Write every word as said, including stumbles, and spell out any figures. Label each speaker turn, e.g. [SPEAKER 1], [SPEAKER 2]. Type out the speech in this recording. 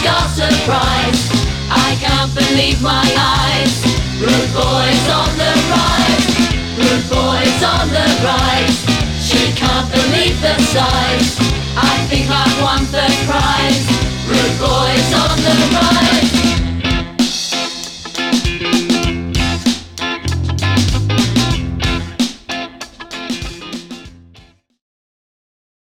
[SPEAKER 1] got a prize. I can't believe my eyes. Rude boys on the rise. Rude boys on the rise. She can't believe the size. I think I've won third prize. Rude boys on the rise.